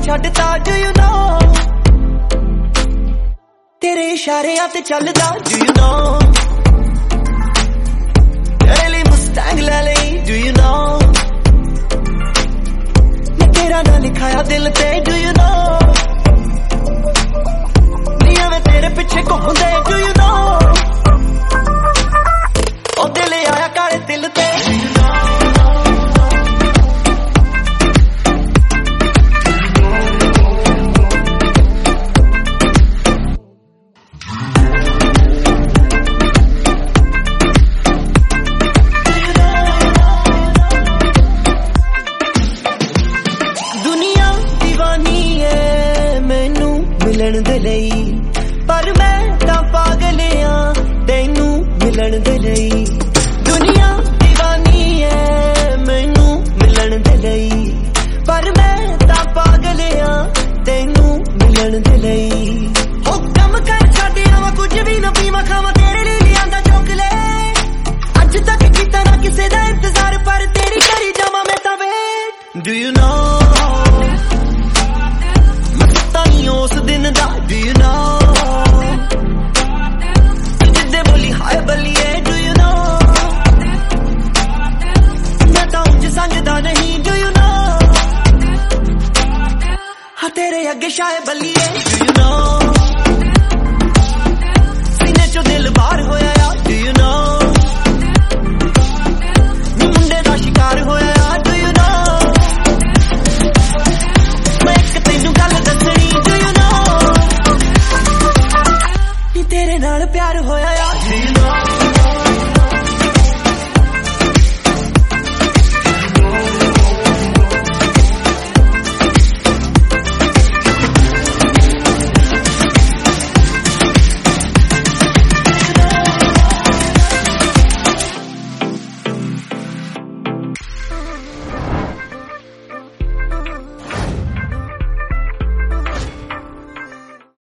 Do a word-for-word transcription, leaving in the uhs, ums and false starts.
छड्डता do you know तेरे इशारियां ते चलदा do you know तेरे लिए मुस्टैंग ले लई do you know मैं तेरा ना लिखाया दिल ते do you know निया मैं तेरे पीछे घूमदे do you know ओ दिल आया काले दिल ते do you know मिलन दे लई पर मैं तां पागल आ तैनू मिलन दे लई दुनिया दीवानी है मैनू मिलन दे लई पर मैं तां पागल आ तैनू मिलन दे लई हो कम कर छड्ड आवां कुछ भी ना पीवां खावां तेरे लिए लियांदा चॉकलेट अज तक कीता ना किसे दा इंतजार पर तेरी करी जावां मैं तां वेट डू यू नो उस दिन दा do you know जिद्दे बोली हाय बलिए do you know मैं तां उंज संगदा नहीं do you know हाँ तेरे अगे शाय बलिए do you know सीने चो दिल बाहर होया